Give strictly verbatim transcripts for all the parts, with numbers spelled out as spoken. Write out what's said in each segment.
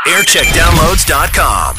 aircheck downloads dot com.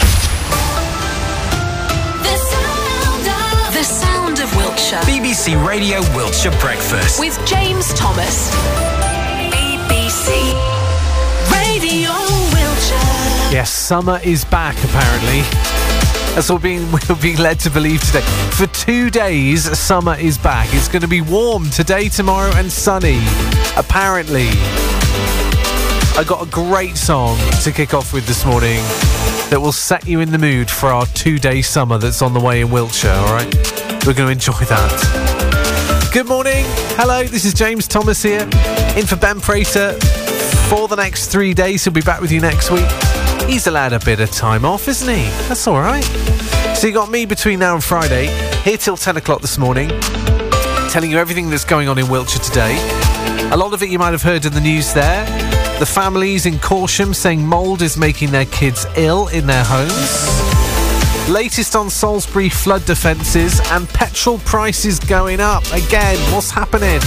The sound of, the sound of Wiltshire. B B C Radio Wiltshire Breakfast. With James Thomas. B B C Radio Wiltshire. Yes, summer is back, apparently. That's what we're being, we're being led to believe today. For two days, summer is back. It's going to be warm today, tomorrow, and sunny, apparently. I got a great song to kick off with this morning that will set you in the mood for our two-day summer that's on the way in Wiltshire, all right? We're going to enjoy that. Good morning. Hello, this is James Thomas here, in for Ben Prater for the next three days. He'll be back with you next week. He's allowed a bit of time off, isn't he? That's all right. So you got me between now and Friday, here till ten o'clock this morning, telling you everything that's going on in Wiltshire today. A lot of it you might have heard in the news there. The families in Corsham saying mould is making their kids ill in their homes. Latest on Salisbury flood defences, and petrol prices going up again. What's happening?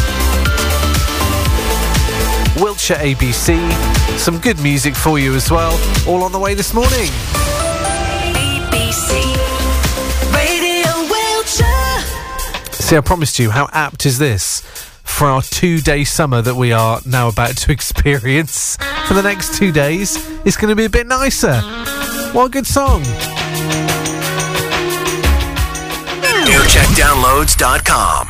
Wiltshire A B C, some good music for you as well, all on the way this morning. B B C Radio Wiltshire. See, I promised you, how apt is this for our two-day summer that we are now about to experience? For the next two days, it's going to be a bit nicer. What a good song. aircheck downloads dot com.